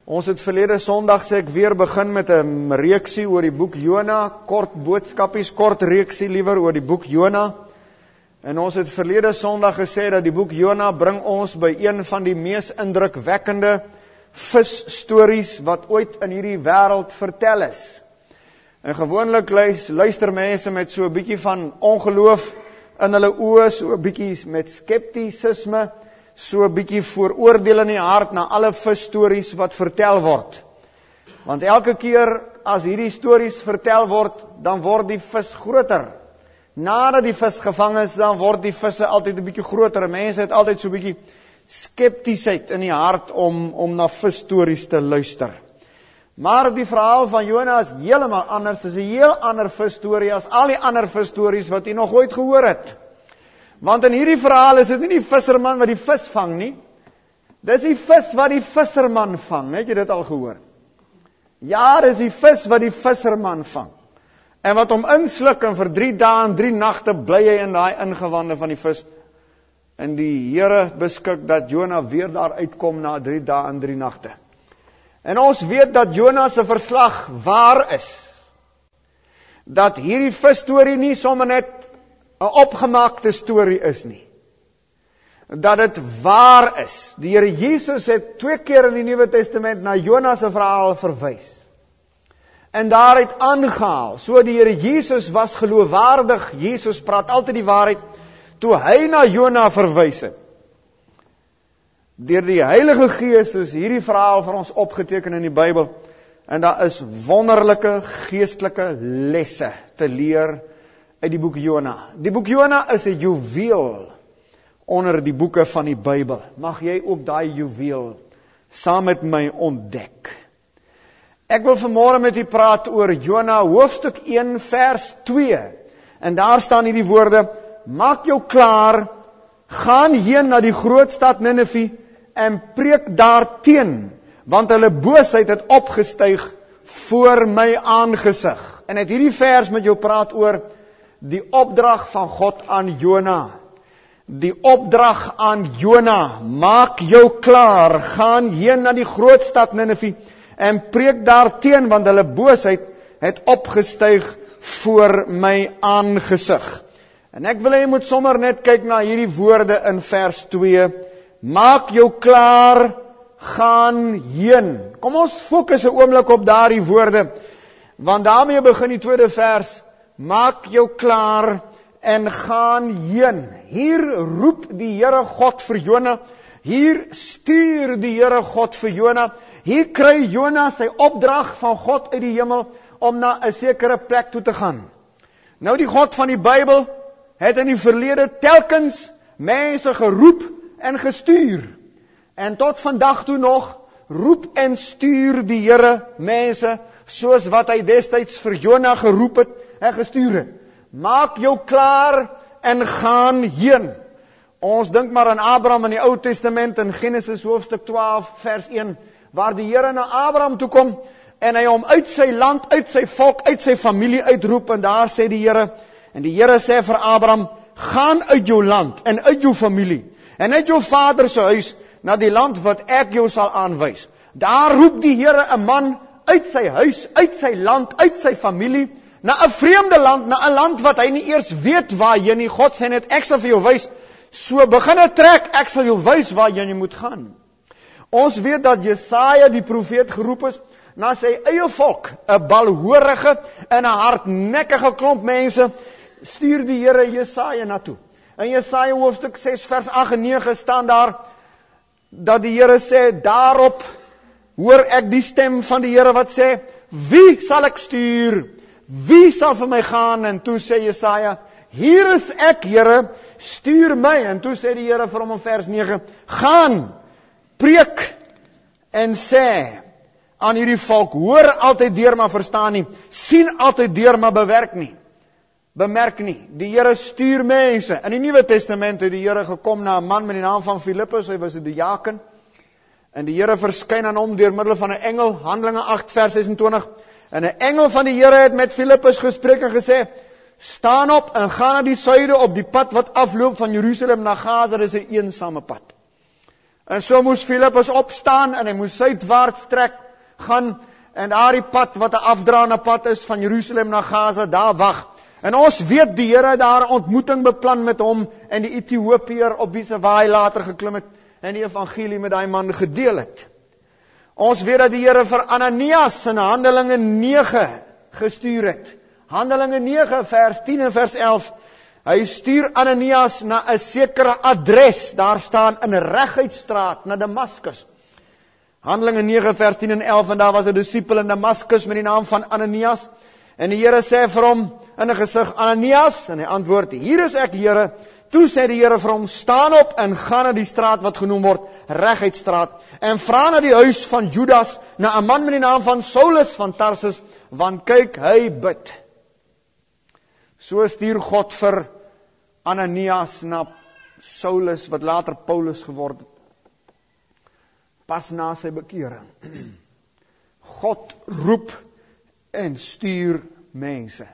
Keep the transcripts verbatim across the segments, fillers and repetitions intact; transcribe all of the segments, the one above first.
Ons het verlede Sondag sê ek weer begin met 'n reeksie oor die boek Jona, kort boodskapies, kort reeksie liewer oor die boek Jona. En ons het verlede Sondag gesê dat die boek Jona bring ons by een van die mees indrukwekkende visstories wat ooit in hierdie wêreld vertel is. En gewoonlik luister mense met so 'n bietjie van ongeloof in hulle oë, so 'n bietjie met skeptisisme, so 'n bietjie vooroordeel in die hart na alle visstories wat vertel word. Want elke keer as hierdie stories vertel word, dan word die vis groter. Nadat die vis gevang is, dan word die visse altyd 'n bietjie groter. Mense het altyd so 'n bietjie skeptiesheid in die hart om om na visstories te luister. Maar die verhaal van Jona is heeltemal anders. Dit is 'n heel ander visstorie as al die ander visstories wat jy nog ooit gehoor het. Want in hierdie verhaal is dit nie die visserman wat die vis vang nie. Dis die vis wat die visserman vang. Het jy dit al gehoor? Ja, dis die vis wat die visserman vang. En wat hom insluk en vir drie dae en drie nagte bly hy in daai ingewande van die vis. En die Here beskik dat Jona weer daar uitkom na drie dae en drie nagte. En ons weet dat Jona se verslag waar is. Dat hierdie visstorie nie sommer net 'n opgemaakte storie is nie. Dat dit waar is. Die Here Jesus het twee keer in die Nuwe Testament na Jona se verhaal verwys. En daaruit aangehaal. So die Here Jesus was geloofwaardig. Jesus praat altyd die waarheid. Toe hy na Jona verwys het. Deur die Heilige Gees is hierdie verhaal vir ons opgeteken in die Bybel. En daar is wonderlike geestelike lesse te leer uit die boek Jona. Die boek Jona is 'n juweel onder die boeke van die Bybel. Mag jy ook daai juweel saam met my ontdek. Ek wil vanmôre met u praat oor Jona hoofstuk een vers twee. En daar staan hierdie woorde: maak jou klaar, gaan heen na die groot stad Ninive en preek daarteen, want hulle boosheid het opgestyg voor my aangesig. En uit hierdie vers met jou praat oor die opdrag van God aan Jona. Die opdrag aan Jona, maak jou klaar, gaan heen na die groot stad Ninive en preek daarteen, want hulle boosheid het opgestyg voor my aangesig. En ek wil hê jy moet sommer net kyk na hierdie woorde in vers twee. Maak jou klaar, gaan heen. Kom ons fokus 'n oomblik op daardie woorde, want daarmee begin die tweede vers. Maak jou klaar en gaan heen. Hier roep die Here God vir Jona. Hier stuur die Here God vir Jona. Hier kry Jona sy opdrag van God uit die hemel om na 'n sekere plek toe te gaan. Nou die God van die Bybel het in die verlede telkens mense geroep en gestuur. En tot vandag toe nog roep en stuur die Here mense soos wat hy destyds vir Jona geroep het en gestuur het. Maak jou klaar en gaan heen. Ons dink maar aan Abraham in die Ou Testament in Genesis hoofstuk twaalf vers een, waar die Here na Abraham toe kom en hy hom uit sy land, uit sy volk, uit sy familie uitroep. En daar sê die Here, en die Here sê vir Abraham, gaan uit jou land en uit jou familie en uit jou vader se huis na die land wat ek jou sal aanwys. Daar roep die Here 'n man uit sy huis, uit sy land, uit sy familie, na 'n vreemde land, na 'n land wat hy nie eers weet waarheen nie. God sê net, ek sal vir jou wys. So begin 'n trek, ek sal jou wys waarheen jy moet gaan. Ons weet dat Jesaja die profeet geroep is na sy eie volk, 'n balhoorige en 'n hardnekkige klomp mense, stuur die Here Jesaja na toe. In Jesaja hoofstuk ses vers agt en nege staan daar dat die Here sê, daarop hoor ek die stem van die Here wat sê, wie sal ek stuur? Wie sal vir my gaan? En toe sê Jesaja, hier is ek, Here, stuur my. En toe sê die Here vir hom in vers nege, gaan, preek en sê aan hierdie volk, hoor altyd deur maar verstaan nie, sien altyd deur maar bewerk nie, bemerk nie. Die Here stuur mense. In die Nuwe Testament het die Here gekom na 'n man met die naam van Filippus, hy was 'n diaken, en die Here verskyn aan hom deur middel van 'n engel, Handelinge agt vers sesentwintig, en 'n engel van die Here het met Filippus gespreek en gesê, staan op en gaan na die suide op die pad wat afloop van Jerusalem na Gaza, dit is 'n eensame pad. En so moes Filippus opstaan en hy moes suidwaarts trek, gaan en daar die pad wat 'n afdraande pad is van Jerusalem na Gaza, daar wag. En ons weet die Here daar 'n ontmoeting beplan met hom en die Ethiopiër op wie se wa hy later geklim het en die evangelie met daai man gedeel het. Ons weet dat die Here vir Ananias in Handelinge nege gestuur het. Handelinge nege vers tien en vers elf. Hy stuur Ananias na 'n sekere adres, daar staan in 'n Reguitstraat na Damaskus. Handelinge nege vers tien en elf, en daar was 'n disipel in Damaskus met die naam van Ananias, en die Here sê vir hom in 'n gesig, Ananias, en hy antwoord, hier is ek, Here. Toe sê die Here vir hom, staan op en gaan na die straat wat genoem word Reguitstraat, en vra na die huis van Judas, na 'n man met die naam van Saulus van Tarsus, want kyk, hy bid. So stuur God vir Ananias na Saulus, wat later Paulus geword het, pas na sy bekering. God roep en stuur mense.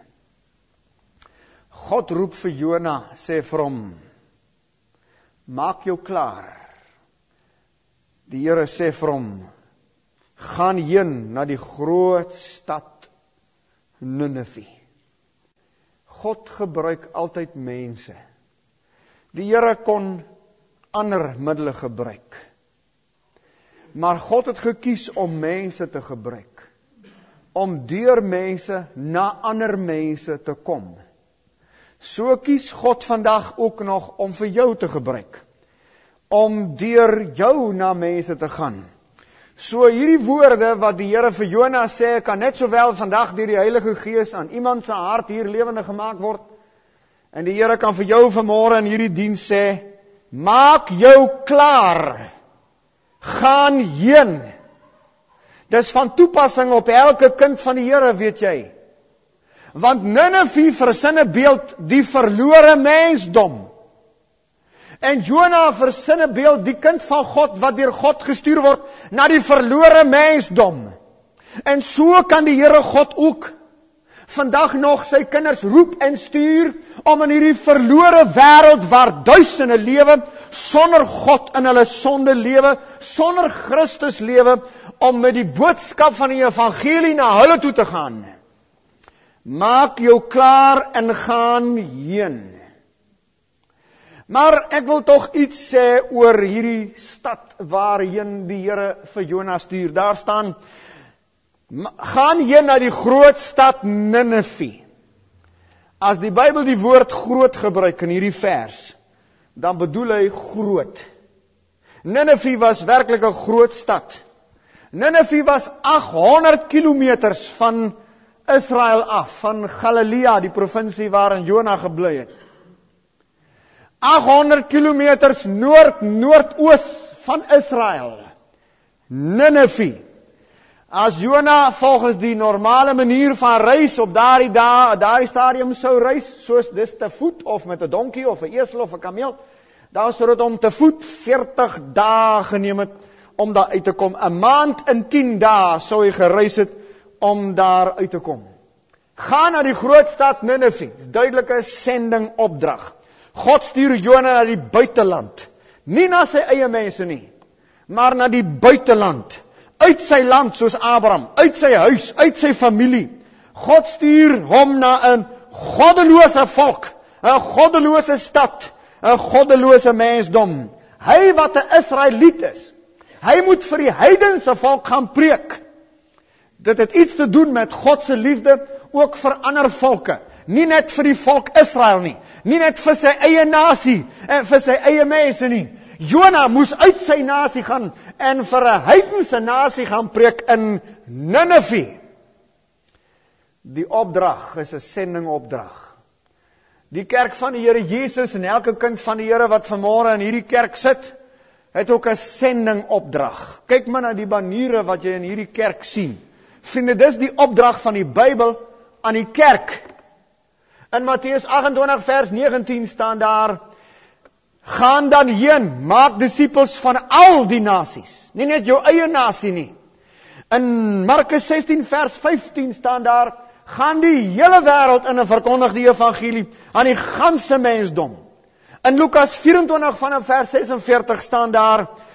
God roep vir Jona, sê vir hom, maak jou klaar. Die Here sê vir hom, gaan heen na die groot stad Ninive. God gebruik altyd mense. Die Here kon ander middele gebruik. Maar God het gekies om mense te gebruik. Om deur mense na ander mense te kom. So kies God vandag ook nog om vir jou te gebruik. Om deur jou na mense te gaan. So hierdie woorde wat die Here vir Jona sê, kan net sowel vandag deur die Heilige Gees aan iemand se hart hier lewendig gemaak word. En die Here kan vir jou vanmôre in hierdie diens sê, maak jou klaar. Gaan heen. Dis van toepassing op elke kind van die Here, weet jy. Want Ninive versin 'n beeld die verlore mensdom. En Jona versin 'n beeld die kind van God wat deur God gestuur word na die verlore mensdom. En so kan die Here God ook vandag nog sy kinders roep en stuur om in hierdie verlore wêreld waar duisende lewe sonder God in hulle sonde lewe, sonder Christus lewe, om met die boodskap van die evangelie na hulle toe te gaan. Maak jou klaar en gaan heen. Maar ek wil tog iets sê oor hierdie stad waarheen die Here vir Jona stuur. Daar staan, gaan heen na die groot stad Ninive. As die Bybel die woord groot gebruik in hierdie vers, dan bedoel hy groot. Ninive was werklik 'n groot stad. Ninive was agthonderd kilometers van Israel af, van Galilea, die provinsie waarin Jona gebly het. agthonderd kilometers noord-noordoos van Israel. Ninive. As Jona volgens die normale manier van reis op daardie dae, daardie stadium sou reis, soos dis te voet of met 'n donkie of 'n esel of 'n kameel, dan sou dit om te voet veertig dae geneem het om daar uit te kom. 'n Maand in tien dae sou hy gereis het om daar uit te kom. Gaan na die groot stad Ninive. Dis duidelike sending opdrag. God stuur Jona na die buiteland. Nie na sy eie mense nie, maar na die buiteland. Uit sy land soos Abraham, uit sy huis, uit sy familie. God stuur hom na 'n goddelose volk, 'n goddelose stad, 'n goddelose mensdom. Hy wat 'n Israeliet is, hy moet vir die heidense volk gaan preek. Dit het iets te doen met God se liefde ook vir ander volke. Nie net vir die volk Israel nie, nie net vir sy eie nasie en vir sy eie mense nie. Jona moes uit sy nasie gaan en vir 'n heidense nasie gaan preek in Ninive. Die opdrag is 'n sendingopdrag. Die kerk van die Here Jesus en elke kind van die Here wat vanmôre in hierdie kerk sit, het ook 'n sendingopdrag. Kyk maar na die baniere wat jy in hierdie kerk sien. Vriende, dis die opdrag van die Bybel aan die kerk. In Matteus agt-en-twintig vers negentien staan daar, gaan dan heen, maak disippels van al die nasies. Nie net jou eie nasie nie. In Markus sestien vers vyftien staan daar, gaan die hele wêreld in en verkondig die evangelie aan die ganse mensdom. In Lukas vyf en twintig vanaf vers ses en veertig staan daar,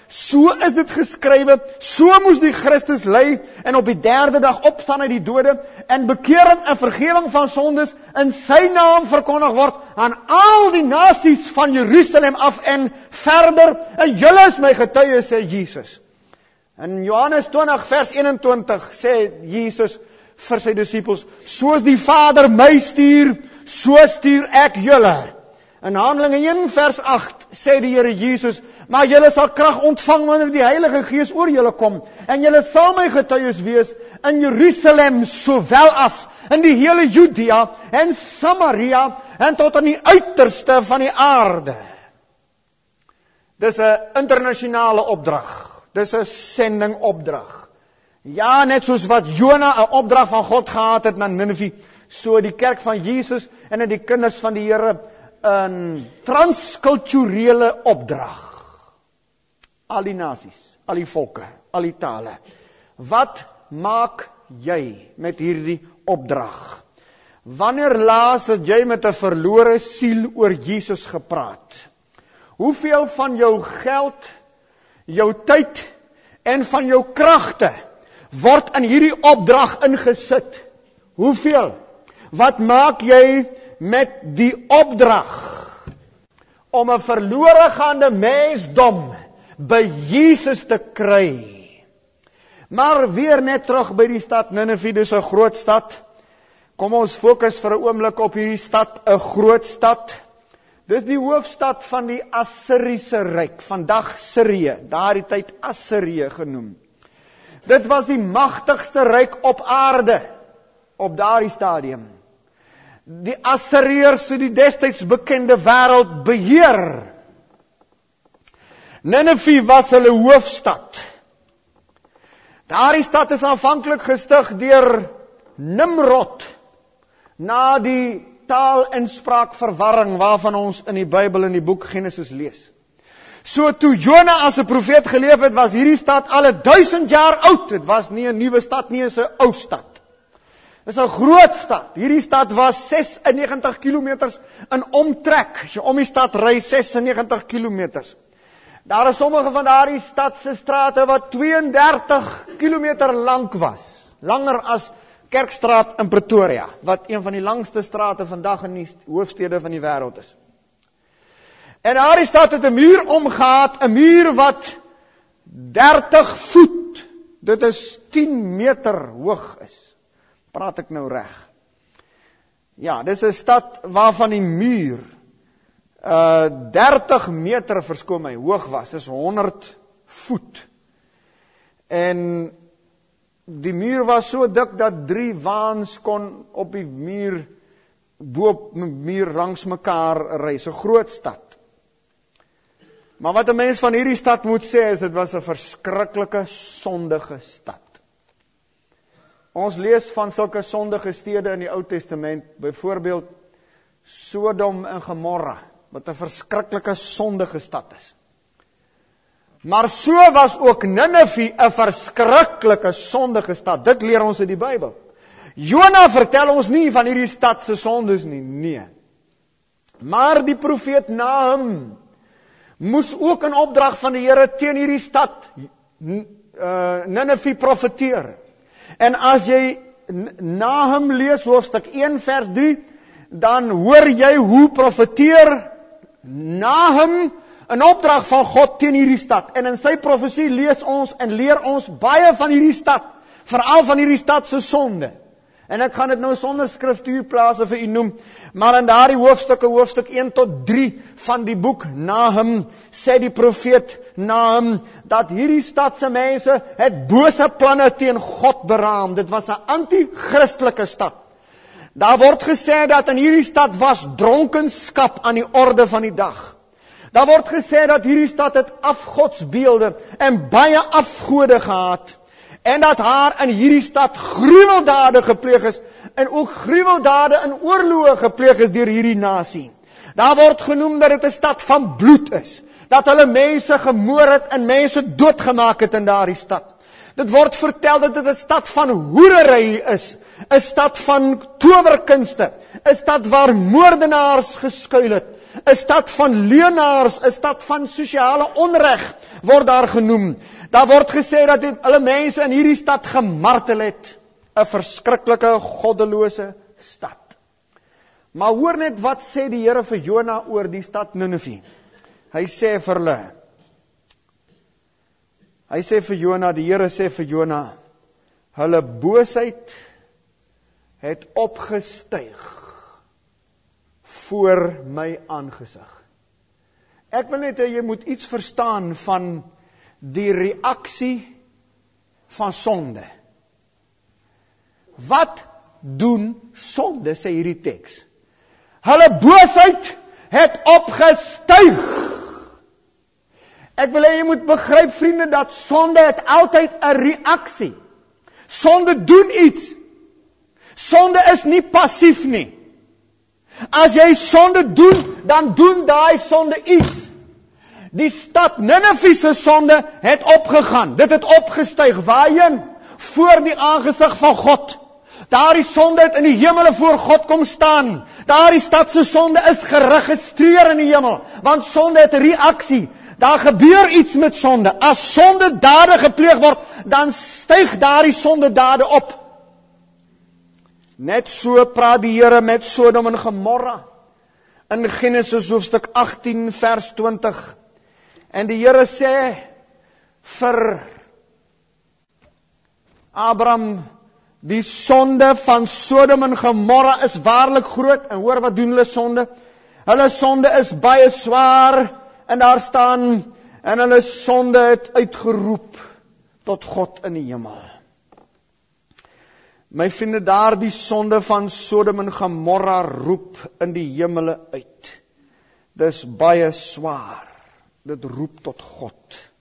so is dit geskrywe, so moes die Christus ly en op die derde dag opstaan uit die dode en bekering en vergewing van sondes in sy naam verkondig word aan al die nasies van Jerusalem af en verder, en julle is my getuies, sê Jesus. In Johannes twintig vers eenentwintig sê Jesus vir sy disippels, soos die Vader my stuur, so stuur ek julle. In Handelinge een vers agt sê die Here Jesus, maar julle sal krag ontvang wanneer die Heilige Gees oor julle kom, en julle sal my getuies wees in Jerusalem sowel as in die hele Judea en Samaria en tot aan die uiterste van die aarde. Dis 'n internasionale opdrag. Dis 'n sendingopdrag. Ja, net soos wat Jona 'n opdrag van God gehad het na Ninive, so die kerk van Jesus en die kinders van die Here 'n transkulturele opdrag. Al die nasies, al die volke, al die tale. Wat maak jy met hierdie opdrag? Wanneer laas het jy met 'n verlore siel oor Jesus gepraat? Hoeveel van jou geld, jou tyd en van jou kragte word in hierdie opdrag ingesit? Hoeveel? Wat maak jy met die opdrag om 'n verlore gaande mensdom by Jesus te kry? Maar weer net terug by die stad Ninive, dis 'n groot stad. Kom ons fokus vir 'n oomblik op hierdie stad, 'n groot stad. Dis die hoofstad van die Assiriese ryk, vandag Sirië, daardie tyd Assirië genoem. Dit was die magtigste ryk op aarde op daardie stadium. Die Assiriërs het die destyds bekende wêreld beheer. Ninive was hulle hoofstad. Daardie stad is aanvanklik gestig deur Nimrod, na die taal- en spraakverwarring waarvan ons in die Bybel in die boek Genesis lees. So toe Jona as 'n profeet geleef het, was hierdie stad al duisend jaar oud. Dit was nie 'n nuwe stad nie, is 'n ou stad. Dit is 'n groot stad. Hierdie stad was sesennegentig kilometers in omtrek. As jy om die stad ry, sesennegentig kilometers. Daar is sommige van daardie stad se strate wat tweeëndertig kilometer lank was. Langer as Kerkstraat in Pretoria, wat een van die langste strate vandag in die hoofstede van die wêreld is. En daardie stad het 'n muur omgehad, 'n muur wat dertig voet, dit is tien meter hoog is. Praat ek nou reg? Ja, dis 'n stad waarvan die muur uh dertig meter, verskoon my, hoog was. Dis honderd voet. En die muur was so dik dat drie waans kon op die muur, bo op die muur langs mekaar ry. 'n Groot stad. Maar wat 'n mens van hierdie stad moet sê is, dit was 'n verskriklike sondige stad. Ons lees van sulke sondige stede in die Ou Testament, byvoorbeeld Sodom en Gomorra, wat 'n verskriklike sondige stad is. Maar so was ook Ninive 'n verskriklike sondige stad. Dit leer ons in die Bybel. Jona vertel ons nie van hierdie stad se sondes nie, nee. Maar die profeet Nahum moes ook in opdrag van die Here teen hierdie stad uh, Ninive profeteer. En as jy Nahum lees, hoofstuk een vers drie, dan hoor jy hoe profeteer Nahum in opdrag van God teen hierdie stad. En in sy profesie lees ons en leer ons baie van hierdie stad, veral van hierdie stad se sonde. En ek gaan dit nou sonder skriftuurplase vir u noem, maar in daardie hoofstukke, hoofstuk een tot drie van die boek Nahum, sê die profeet Nahum, dat hierdie stad se mense het bose planne teen God beraam. Dit was 'n anti-christelike stad. Daar word gesê dat in hierdie stad was dronkenskap aan die orde van die dag. Daar word gesê dat hierdie stad het afgodsbeelde en baie afgode gehad. En dat haar in hierdie stad gruweldade gepleeg is, en ook gruweldade in oorloë gepleeg is deur hierdie nasie. Daar word genoem dat dit 'n stad van bloed is, dat hulle mense gemoor het en mense doodgemaak het in daardie stad. Dit word vertel dat dit 'n stad van hoerery is, 'n stad van towerkunste, 'n stad waar moordenaars geskuil het, 'n stad van leuenaars, 'n stad van sosiale onreg word daar genoem. Daar word gesê dat dit, hulle mense in hierdie stad gemartel het. 'n Verskriklike, goddelose stad. Maar hoor net wat sê die Here vir Jona oor die stad Ninive. Hy sê vir hulle, hy sê vir Jona, die Here sê vir Jona, hulle boosheid het opgestyg voor my aangesig. Ek wil net hê jy moet iets verstaan van die reaksie van sonde. Wat doen sonde, sê hierdie teks? Hulle boosheid het opgestyg. Ek wil hê jy moet begryp, vriende, dat sonde het altyd 'n reaksie. Sonde doen iets. Sonde is nie passief nie. As jy sonde doen, dan doen daai sonde iets. Die stad Ninive se sonde het opgegaan. Dit het opgestyg. Waarheen? Voor die aangesig van God. Daardie sonde het in die hemele voor God kom staan. Daardie stad se sonde is geregistreer in die hemel. Want sonde het 'n reaksie. Daar gebeur iets met sonde. As sonde dade gepleeg word, dan styg daardie sonde dade op. Net so praat die Here met Sodom en Gomorra. In Genesis hoofstuk agttien vers twintig. En die Here sê vir Abraham, die sonde van Sodom en Gomorra is waarlik groot. En hoor wat doen hulle sonde? Hulle sonde is baie swaar. En daar staan, en hulle sonde het uitgeroep tot God in die hemel. My vriende, daar die sonde van Sodom en Gomorra roep in die hemele uit. Dis baie swaar. Dit roep tot God.